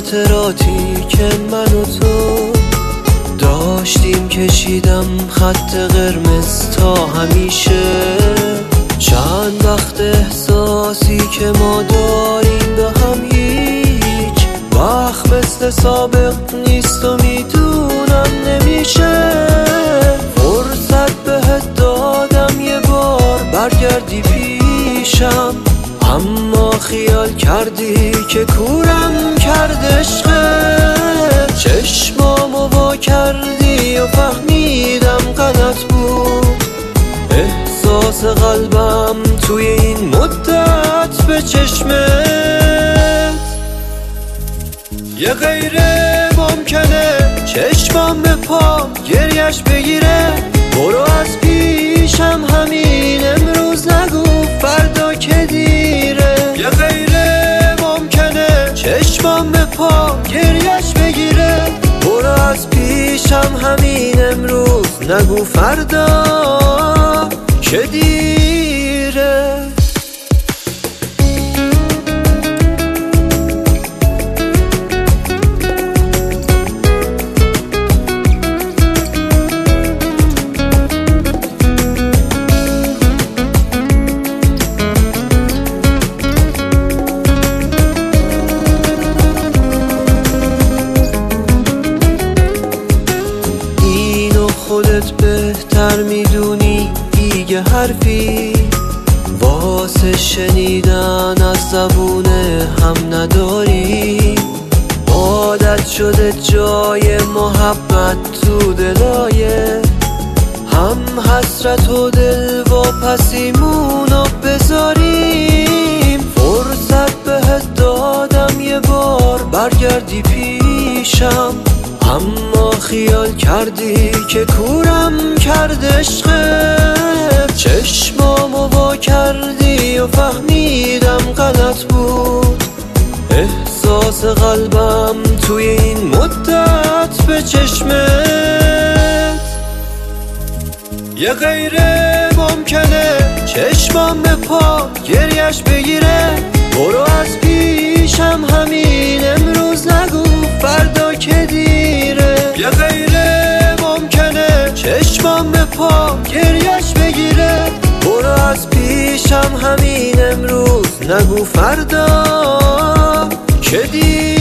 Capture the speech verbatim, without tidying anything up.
خاطراتی که من و تو داشتیم کشیدم خط قرمز تا همیشه. چند وقت احساسی که ما داریم به هم هیچ وقت مثل سابق نیست و میدونم نمیشه. فرصت بهت دادم یه بار برگردی پیشم، اما خیال کردی که کورم کرد عشقت. چشمامو وا کردی و فهمیدم غلط بود. احساس قلبم توی این مدت به چشمت یه غیره ممکنه چشمام به پام گریش بگیره. برو از پیشم همین امروز، نگو فردا که دیره. یه غیره ممکنه چشمام به پام گریش بگیره. برو از پیشم همین امروز، نگو فردا که دیره. خودت بهتر میدونی دیگه حرفی واسه شنیدن از زبون هم نداری. عادت شده جای محبت تو دلایه هم حسرت و دل واپسیمونو بذاریم. فرصت بهت دادم یه بار برگردی پیشم، اما خیال کردی که کورم کرد عشقت. چشمامو وا کردی و فهمیدم غلط بود. احساس قلبم توی این مدت به چشمت یه غیره ممکنه چشمام به پا گریش بگیره. برو از پیشم همین امروز، نگو فردا که دیره. یه غیره ممکنه چشمام به پا گریش بگیره. برو از پیشم همین امروز، نگو فردا که دیره.